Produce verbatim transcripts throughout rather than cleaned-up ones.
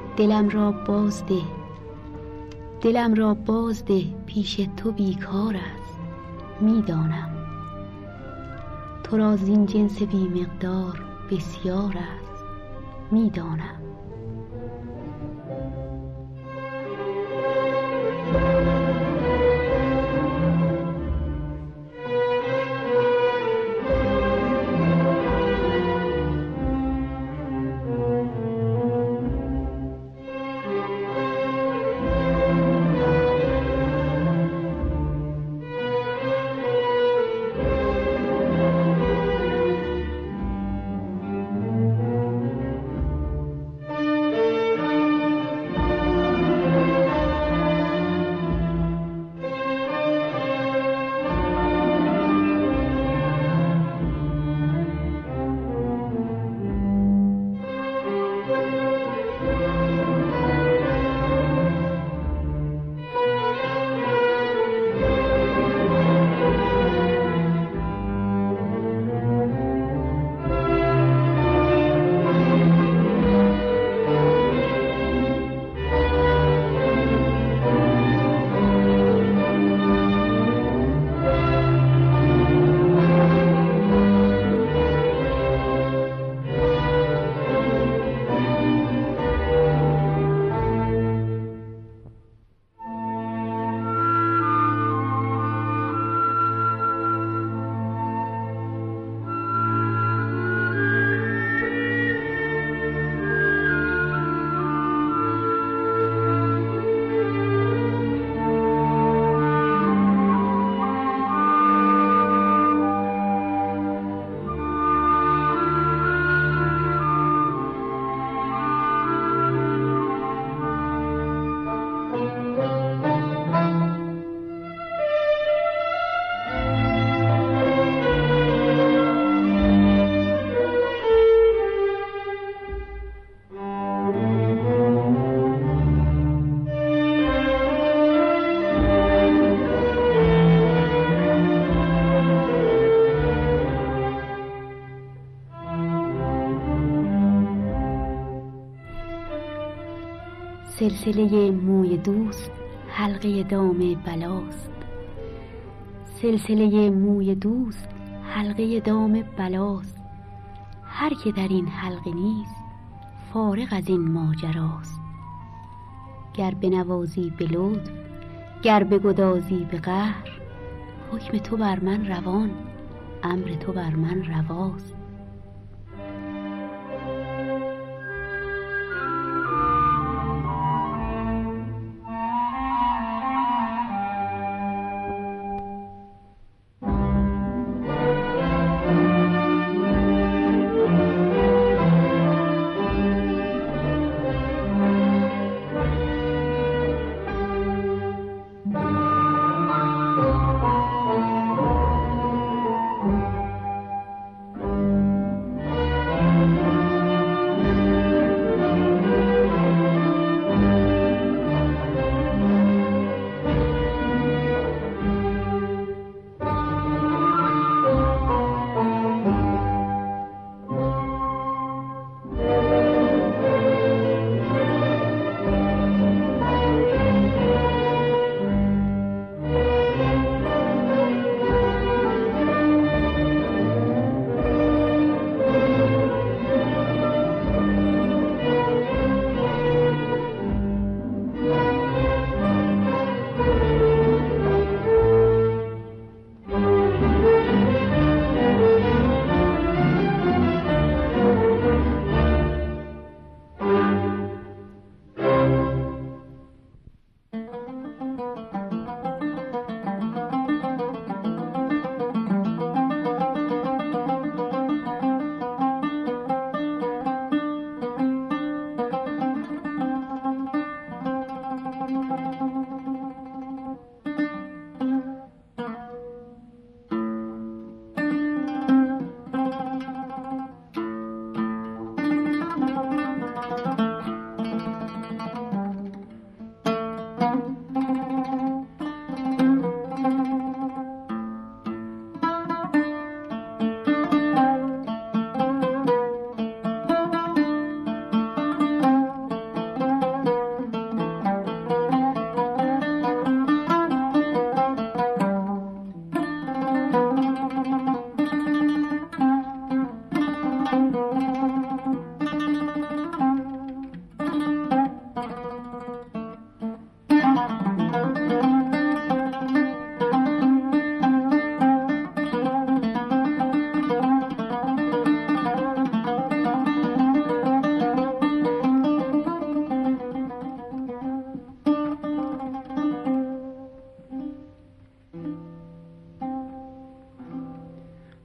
دلم را باز ده، دلم را باز ده، پیش تو بیکار است میدانم. تو را زین جنس بی مقدار بسیار است میدانم. سلسله موی دوست حلقه دام بلاست. سلسله موی دوست حلقه دام بلاست. هر که در این حلقه نیست فارغ از این ماجراست. گر بنوازی به لطف، گر بگدازی به قهر، حکم تو بر من روان، امر تو بر من رواست.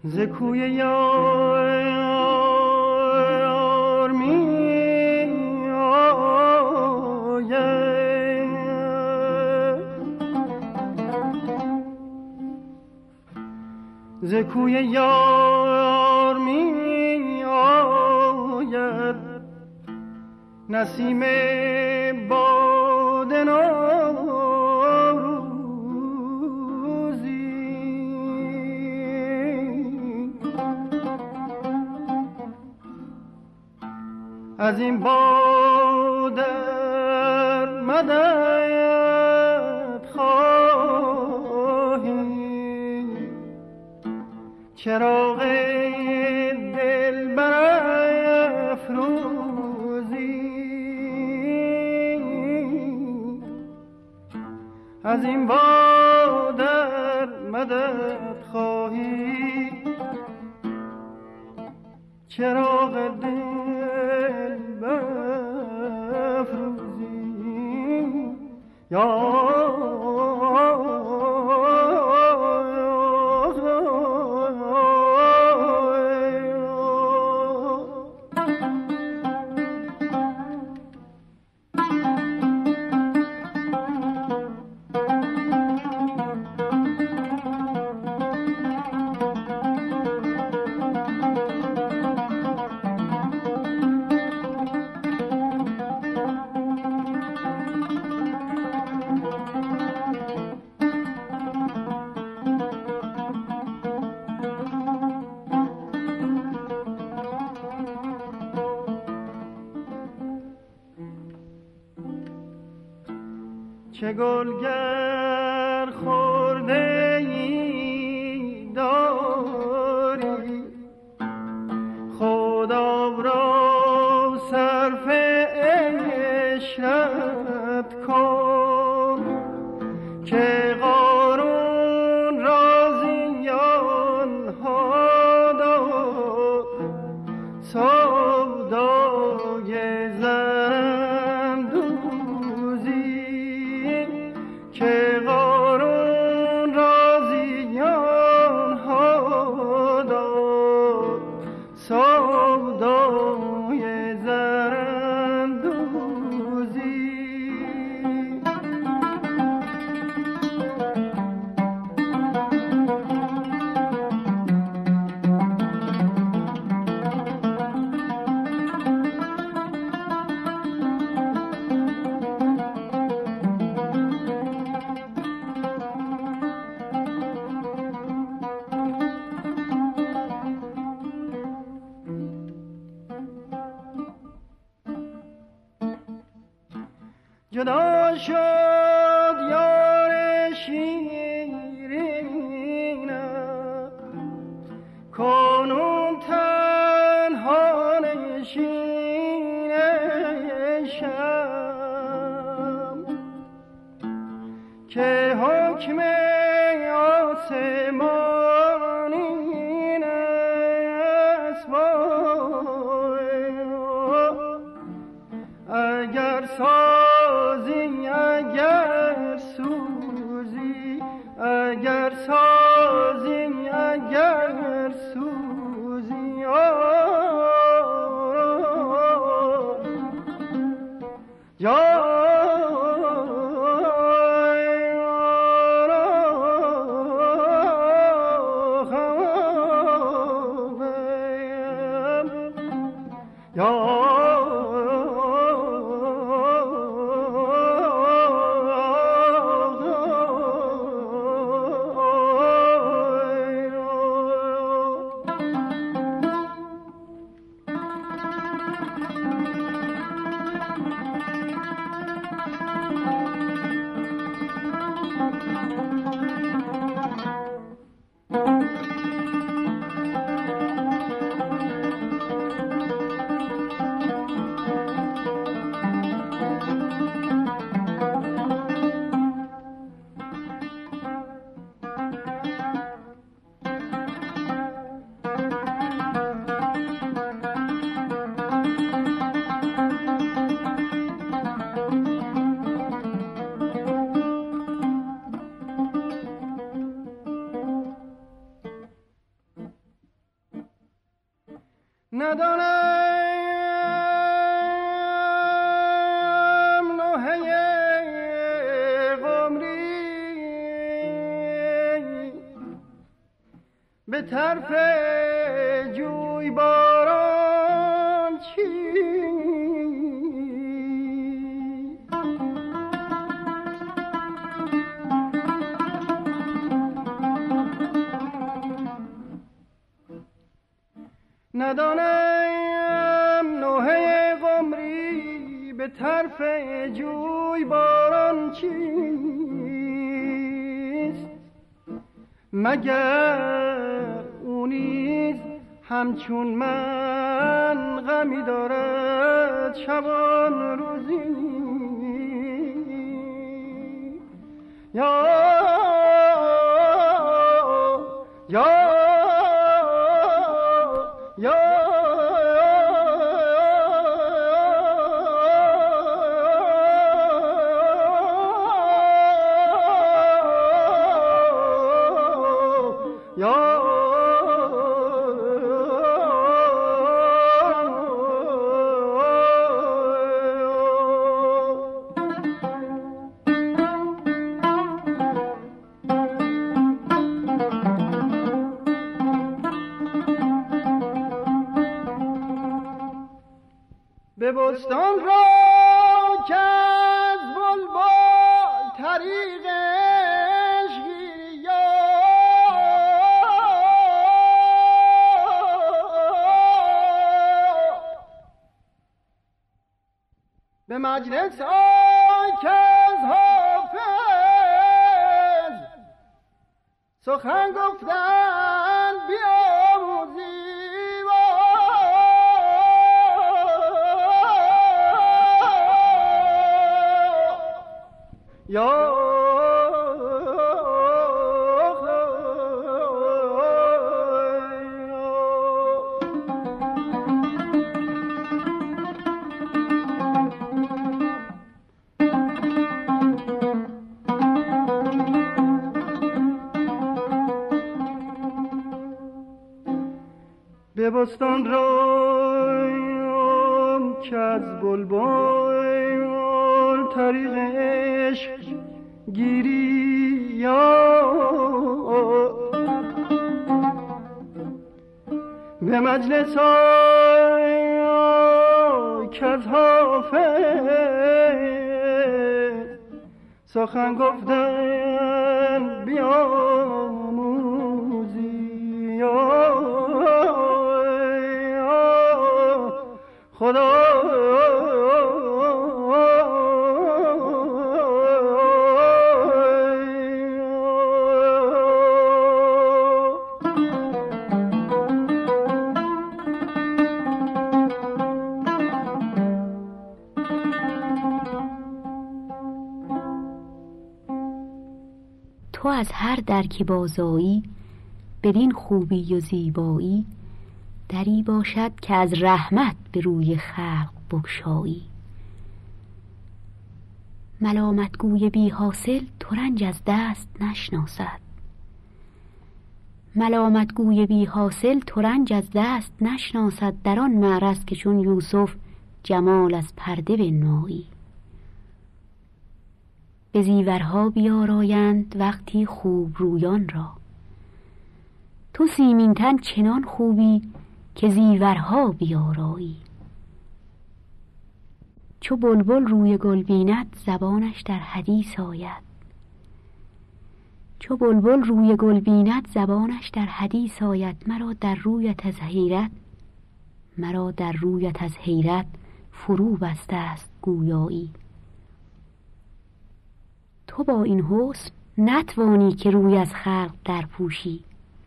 ز کوی یار می آید، ز کوی یار می آید نسیم باد از این بادر مدد خواهی، چراغ دل برافروزی. از این بادر مدد خواهی، چراغ دل بفروزی. یا چه گلگر خورده ای داری، خدا را صرف عشرت کن، که قارون رازیان ها داد سودای زرم دوزی. که قارون رازیان ها داد سودای زرم دوزی. جدا شد یار شیرینم، کنون تنها نشین شم، که حکم آسمانی است. اگر سازی اگر سوزی، اگر سازی اگر سوزی. یا ندانم نوحه قمری به طرف جوی باران چی ندانم نوحه قمری به طرف جوی باران چیست مگر او نیز همچون من غمی دارد شبان روزی یا یا به بستان را که از بلبل طریقش گیری به مجلس آی که از حافظ سخن گفتن بیاموزی یا به بستان رایم که از بلبل طریق عشق گیری یا به مجلس آی که از حافظ سخن گفتن بیاموزی یا خدا تو از هر در که بازایی بدین خوبی و زیبایی دری باشد که از رحمت به روی خلق بگشایی ملامت گوی بی حاصل ترنج از دست نشناسد ملامت گوی بی حاصل ترنج از دست نشناسد در آن معرض که چون یوسف جمال از پرده بنمایی به زیورها بیارایند وقتی خوب رویان را تو سیمین تن چنان خوبی که زیورها بیارایی چو بلبل روی گل بیند زبانش در حدیث آید چو بلبل روی گل بیند زبانش در حدیث آید مرا در رویت از حیرت مرا در رویت از حیرت فرو بسته است گویایی تو با این حسن نتوانی که روی از خلق در پوشی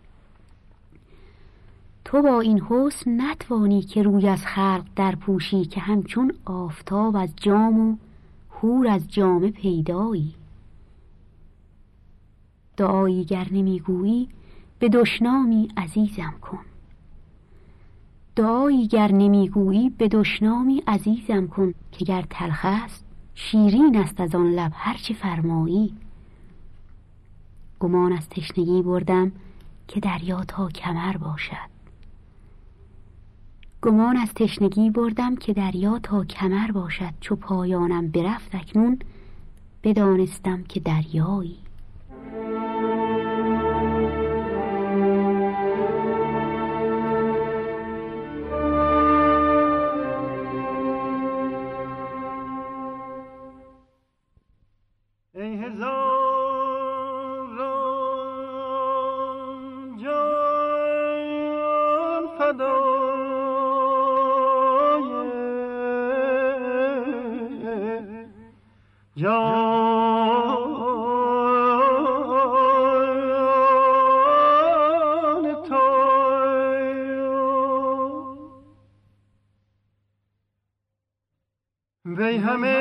تو با این حسن نتوانی که روی از خلق در پوشی که همچون آفتاب از جام و حور از جامه پیدایی دعایی گر نمیگویی به دشنامی عزیزم کن دعایی گر نمیگویی به دشنامی عزیزم کن که گر تلخ است شیرین است از آن لب هرچه فرمایی گمان از تشنگی بردم که دریا تا کمر باشد گمان از تشنگی بردم که دریا تا کمر باشد، چو پایانم برفت اکنون بدانستم که دریایی. ای هزاران جان فدای جان توی، وی همه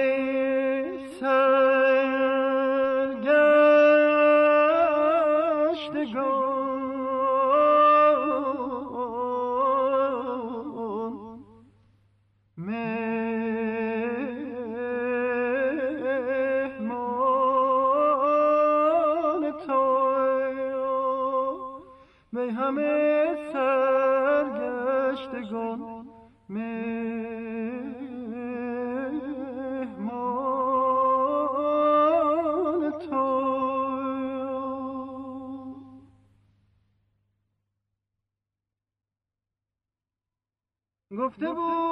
می همه سرگشتگان مهمان تو. گفته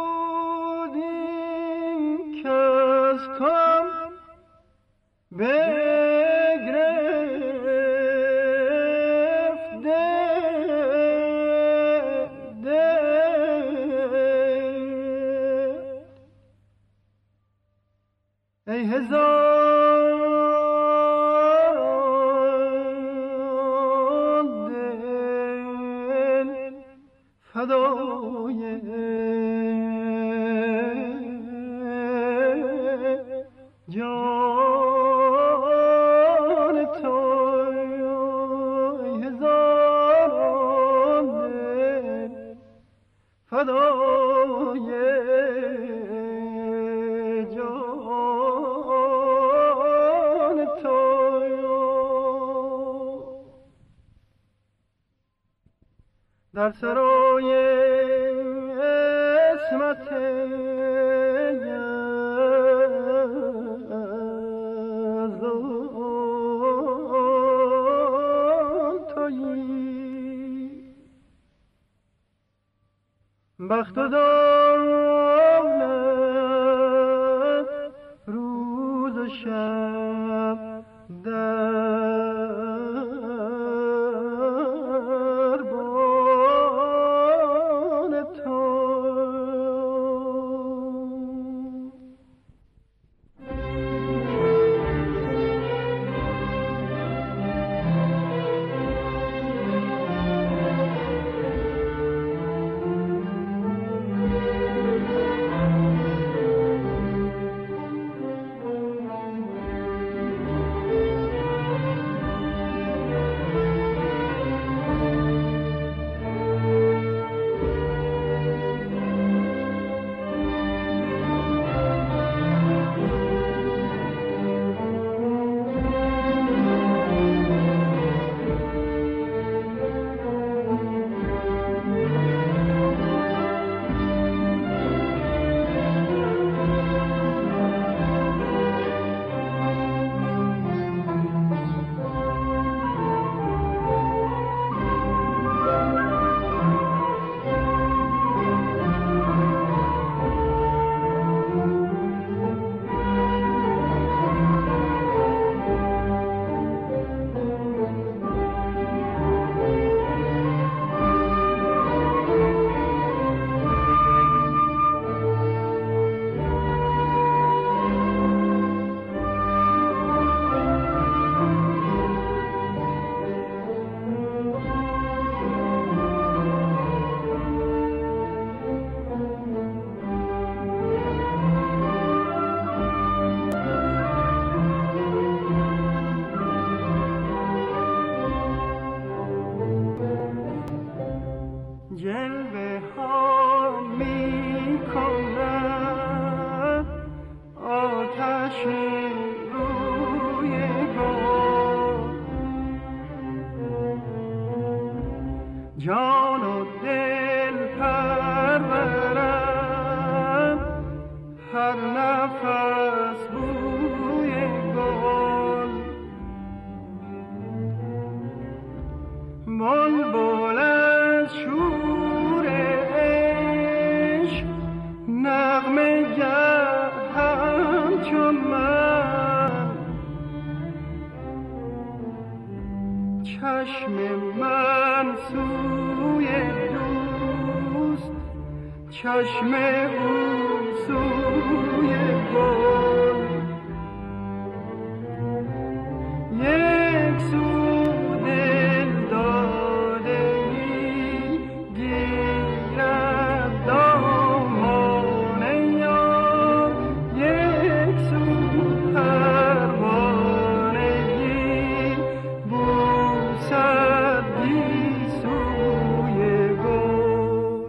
بودی که از توام ای هزاران دل فدای جان توی، ای هزاران دل فدای در سرای عصمت یزدان تویی. بخت و دولت روز و شب در جان و دل پر چشم او سوی گل، یک سو دل داده ای گیرد دامان یار، یک سو پروانه ای بوسد گیسوی گل.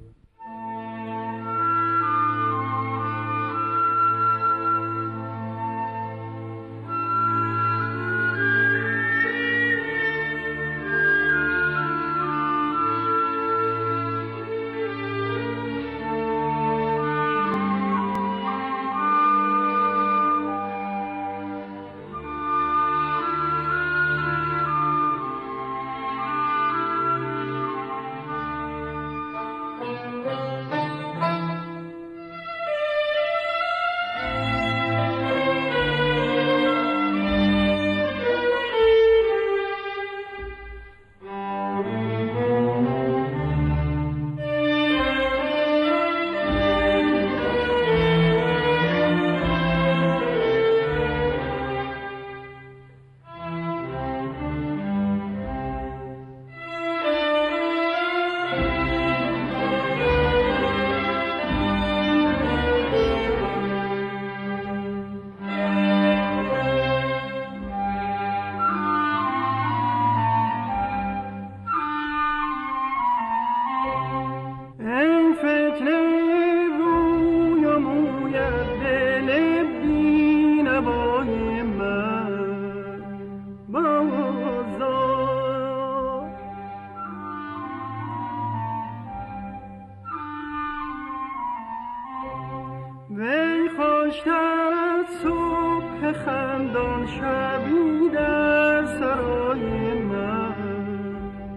وی خوشتر از صبح خندان شبی در سرای من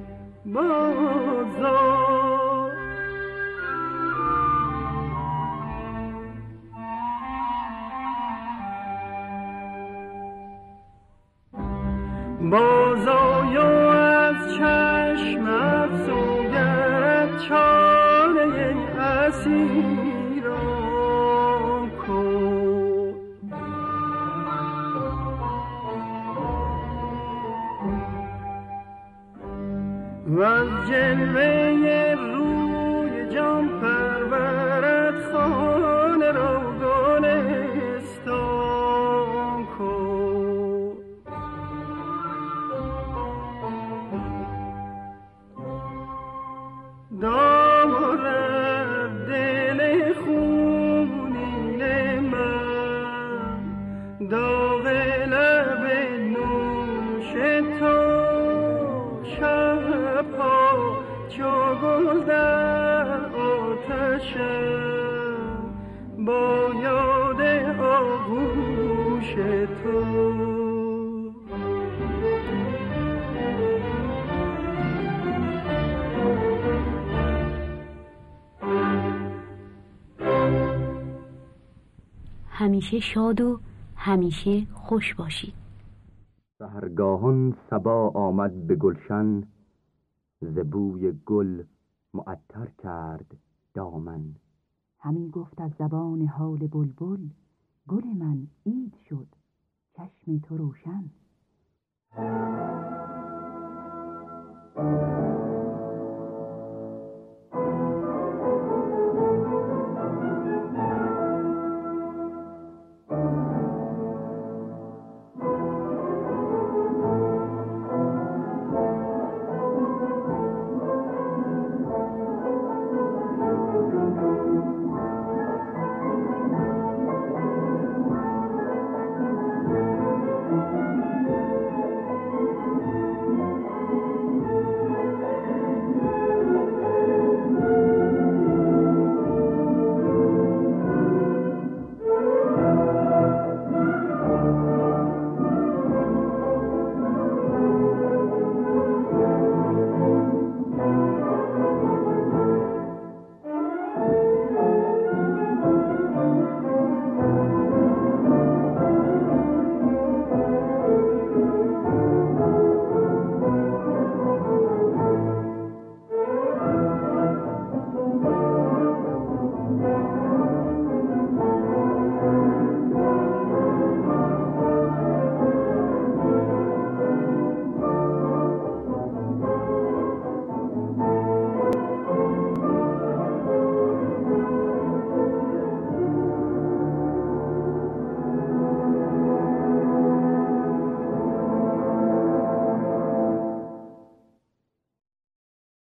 بازار. بازای از چشمت سوگرد چاره اسیران کن، و از جلوه روی جان پرورد خانه را گلستان کن. دارد دل خونین من داغ لب نوش تو، شبها چو گل در آتشم با یاد آغوش تو. همیشه شاد و همیشه خوش باشید. سحرگاهان صبا آمد به گلشن، ز بوی گل معطر کرد دامن. همی گفت از زبان حال بلبل، گل من عید شد چشم تو روشن.